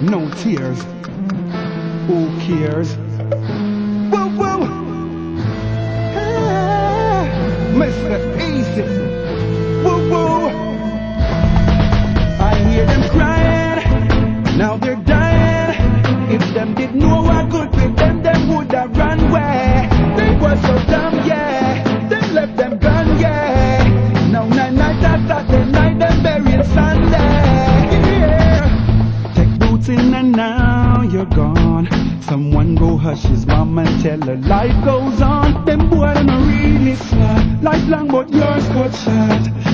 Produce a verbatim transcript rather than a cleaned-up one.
no tears. Who cares? Whoa, whoa. Ah, Mister Easy. Whoa, whoa. I hear them crying, now they're dying. If them did know what good with them, them would have run away. They was so dumb, yeah. Them left them gone, yeah. Now night night after the night, them buried Sunday. Yeah. Take roots in and now you're gone. Someone go hush his mom and tell her life goes on. Them boy don't really smart. Lifelong but yours got shot.